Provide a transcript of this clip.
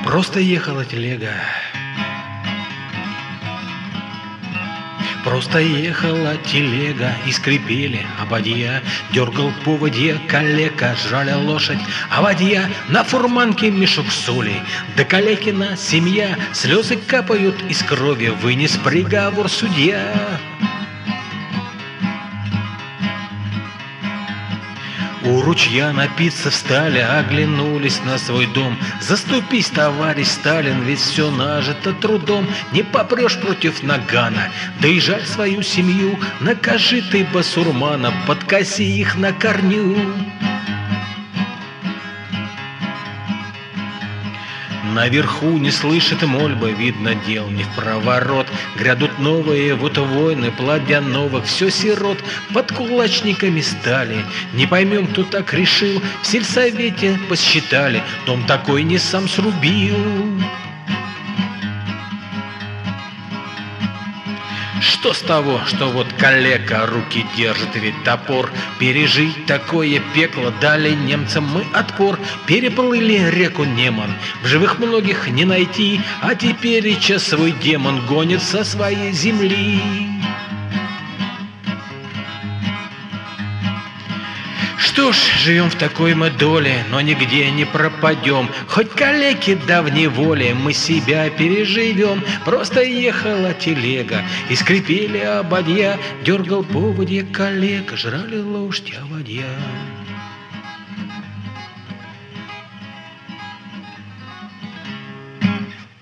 Просто ехала телега. Просто ехала телега, и скрипели ободья. Дергал поводья калека, жрали лошадь, а водья на фурманке мешок соли. Да калекина семья, слезы капают из крови, вынес приговор судья. У ручья напиться встали, оглянулись на свой дом. Заступись, товарищ Сталин, ведь все нажито трудом. Не попрешь против нагана, да и жаль свою семью. Накажи ты басурмана, подкоси их на корню. Наверху не слышит мольбы, видно, дел не в проворот. Грядут новые вот войны, плодя новых все сирот. Под кулачниками стали, не поймем, кто так решил. В сельсовете посчитали, дом такой не сам срубил. Что с того, что вот калека руки держит, ведь топор. Пережить такое пекло дали немцам мы отпор. Переплыли реку Неман, в живых многих не найти, а теперь свой демон гонит со своей земли. Что ж, живем в такой мы доле, но нигде не пропадем. Хоть калеки давней воли, мы себя переживем. Просто ехала телега, и скрипели ободья. Дергал поводья калека, жрали лошадь, а водья.